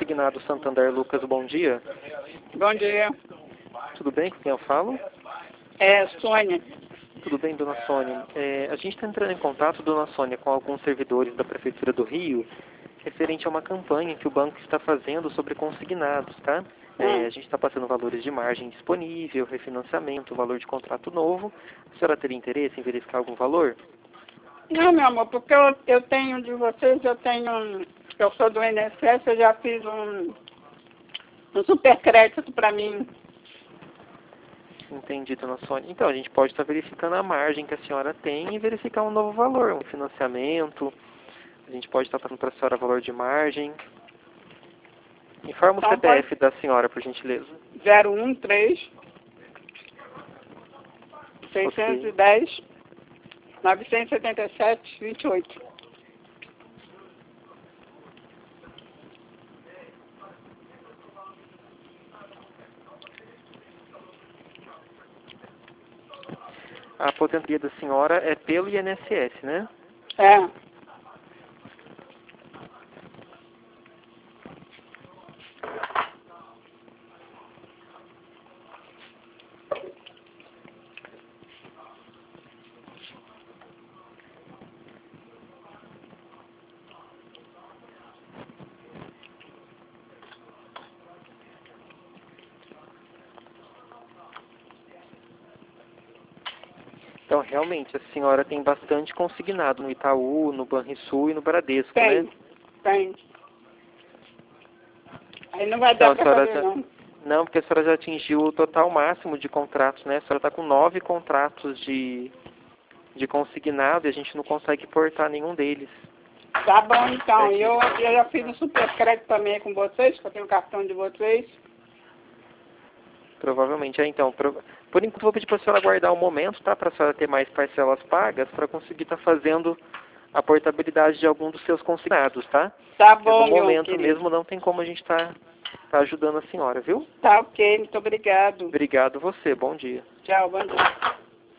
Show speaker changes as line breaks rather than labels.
Consignado Santander. Lucas, bom dia.
Bom dia.
Tudo bem? Com quem eu falo?
É, Sônia.
Tudo bem, dona Sônia. A gente está entrando em contato, dona Sônia, com alguns servidores da Prefeitura do Rio, referente a uma campanha que o banco está fazendo sobre consignados, tá? A gente está passando valores de margem disponível, refinanciamento, valor de contrato novo. A senhora teria interesse em verificar algum valor?
Não, meu amor, porque eu tenho de vocês, eu sou do INSS, eu já fiz um supercrédito para mim.
Entendi, dona Sônia. Então, a gente pode estar verificando a margem que a senhora tem e verificar um novo valor, um financiamento. A gente pode estar falando para a senhora valor de margem. Informa o CPF da senhora, por gentileza.
013 610 977 28.
A aposentadoria da senhora é pelo INSS, né?
É.
Então, realmente, a senhora tem bastante consignado no Itaú, no Banrisul e no Bradesco,
Tem,
né?
tem. Aí não vai dar para fazer, não.
Não, porque a senhora já atingiu o total máximo de contratos, né? A senhora está com 9 contratos de consignado e a gente não consegue portar nenhum deles.
Tá bom, então. Eu já fiz um supercrédito também com vocês, que eu tenho o cartão de vocês.
Provavelmente. Então, por enquanto vou pedir para a senhora aguardar um momento, tá? Para a senhora ter mais parcelas pagas, para conseguir estar fazendo a portabilidade de algum dos seus consignados, tá?
Tá bom,
no
meu
momento
querido.
mesmo não tem como a gente tá ajudando a senhora, viu?
Tá ok, muito obrigado.
Obrigado você, bom dia.
Tchau, bom dia.